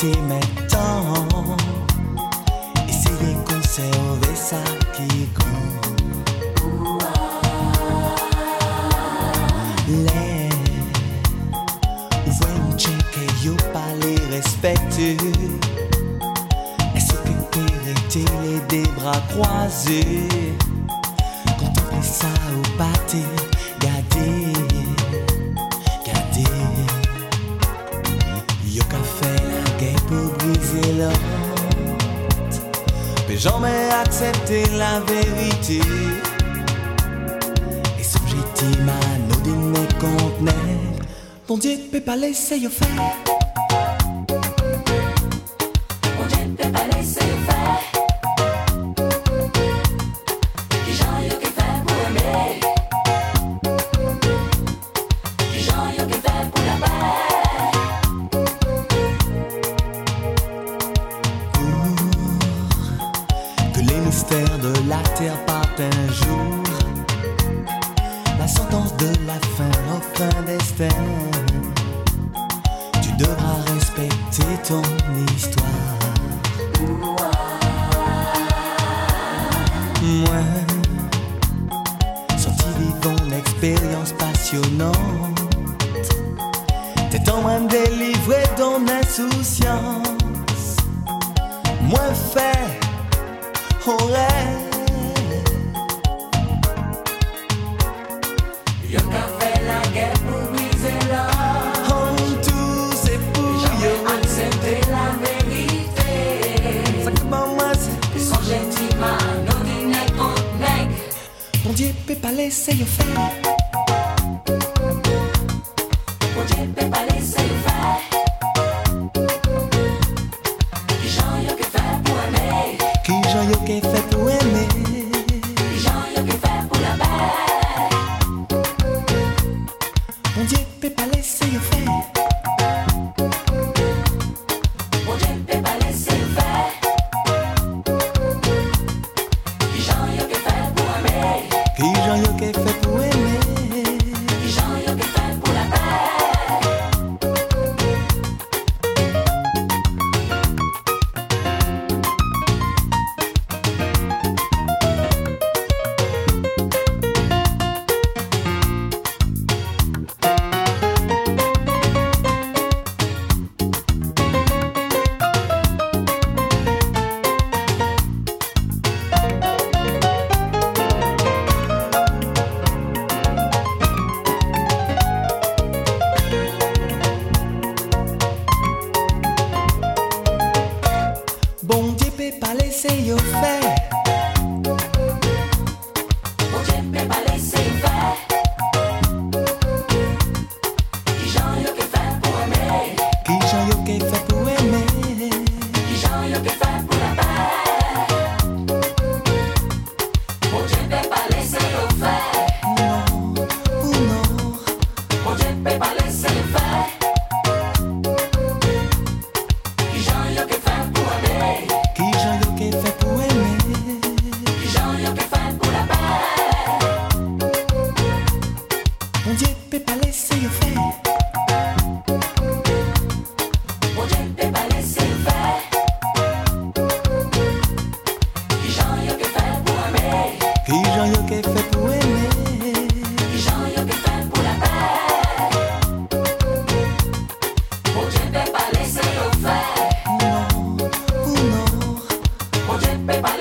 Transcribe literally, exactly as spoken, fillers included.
profiter maintenant. Essayer de conserver ça qui compte. Les ouvrez que yo pas les respecter. Est-ce que t'es les des bras croisés? Contempler ça au pâté, garder, garder. Yo qu'a fait la guerre pour briser l'autre, mais jamais accepter la vérité. Et subjectif à nos dîners contenait. Mon Dieu peut pas laisser yo faire. Mon Dieu peut pas laisser yo faire. Qui j'en yo qui fait pour aimer. Qui j'en yo qui fait pour la paix. Pour que les mystères de la terre partent un jour, la sentence de la fin enfin destin. Tu devras respecter ton histoire. Moi, sorti vivant une expérience passionnante. T'es en train de délivrer ton insouciance. Moi fait, on rêve. Yo qu'a fait la guerre pour briser l'homme. On tout c'est pour Jamais yo. accepter la vérité. Ça que maman c'est. Son gentiment, nos dîners contre nègres. Mon Dieu peut pas laisser yo faire. Mon Dieu peut pas laisser yo faire. Qui j'en yo qui fait pour aimer. Qui j'en yo qui fait pour aimer. Qui j'en yo qui fait pour la paix. Mon Dieu peut pas laisser yo faire. Mon Dieu peut pas laisser yo faire. Qui j'en yo qui fait pour aimer. Qui j'en yo qui fait pour aimer. Qui j'en yo qui fait pour la paix. Bon Dieu peut pas laisser yo faire. Mon Dieu peut pas laisser yo faire. Qui j'en yo qui fait pour aimer. Qui j'en yo qui fait pour aimer. Qui j'en yo qui fait pour la paix. Mon Dieu peut pas laisser yo faire. Non, ou non. Mon Dieu peut pas laisser yo faire. Qui j'en yo qui fait pour aimer. Qui j'en yo qui fait pour aimer. Qui j'en yo qui fait pour la paix. Mon Dieu peut pas laisser yo faire. Mon Dieu peut pas laisser yo faire. Qui j'en yo qui fait pour aimer. Qui j'en yo qui fait pour aimer. Qui j'en yo qui fait pour la paix. Mon Dieu peut pas laisser yo faire. Non, ou non. Mon Dieu peut pas